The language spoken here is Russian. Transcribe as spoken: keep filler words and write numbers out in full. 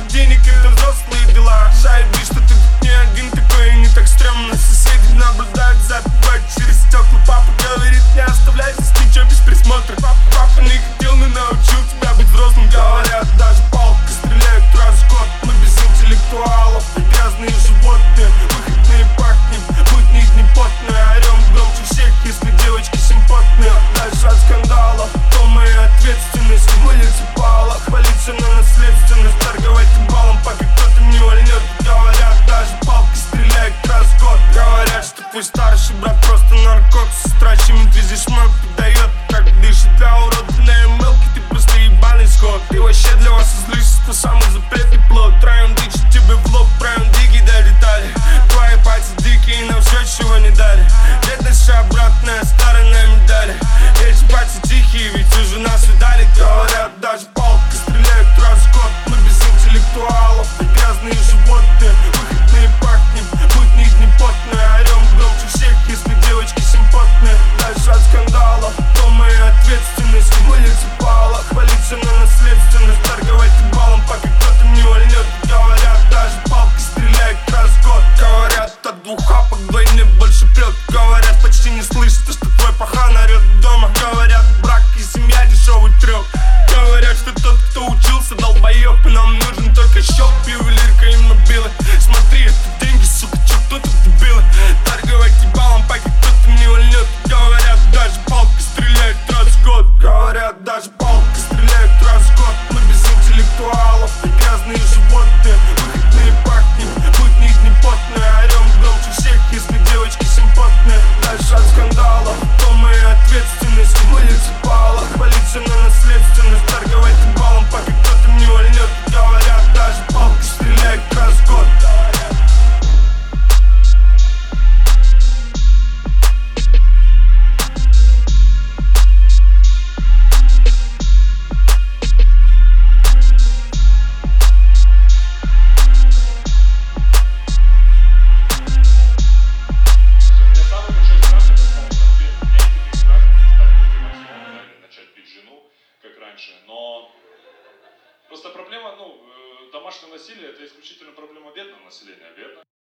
денег, это взрослые дела. Заебись, что ты тут не один такой, и не так стрёмно. Соседи наблюдают за тобой через стекла. Папа говорит, не оставляй здесь ничего без присмотра. Папа, папа не хотел, но научил тебя быть взрослым. Говорят, даже палкой стреляют раз в год. Мы без интеллектуалов, грязные животные. Выходные пахнем, будни дни потные. Орем громче всех, если девочки симпотные. Дальше от скандалов, то моя ответственность. Муниципала, хвалиться на наследственность. Торговать балом, пока кто-то не вольнет. Говорят, даже палкой стреляют раз в год. Говорят, что твой старший брат просто наркот. Сестра чем-то здесь мой подает. Как дышит для урода на эмэлке, ты просто ебаный скот. Ты вообще для вас излишество, самый запретный плод. Троем дичь тебе в лоб, правим диги долетали. Твои пальцы дикие, нам все чего не дали. Бедность вся обратная сторона медали. Эти пальцы тихие, ведь уже нас видали. Говорят, даже палкой стреляют раз в год. Мы без интеллектуалов, грязные животные. Выходные пахнем, будни дни потные. Орем громче всех, если девочки симпотные. Дальше от скандалов, то моя ответственность. Муниципала, хвалиться на наследственность. Торговать балом, пока кто-то не вольнет. Говорят, даже палкой стреляют раз в год. Говорят, от двух хапок вдвойне больше прет. Говорят, почти не слышно, что твой пахан орет дома. Говорят, брак и семья дешевый трёх. Говорят, что тот, кто учился, долбоёб. И нам нужен только счёт, ювелирка и мобилы. Смотри, это деньги, сука, чё кто тут дебилы? Торговать балом, пока кто-то не вольнет. Говорят, даже палкой стреляют раз в год. Говорят, даже палкой стреляют раз в год. Мы без интеллектуалов, грязные животные. Выходные пахнем, будни дни потные. Орем громче всех, если девочки симпотные. Дальше от скандалов, то моя ответственность. Муниципала, хвалиться на наследственность. Торговать балом, пока кто-то не вольнет. Говорят, даже палкой стреляют раз в год. Как раньше, но просто проблема, ну, домашнее насилие — это исключительно проблема бедного населения, верно?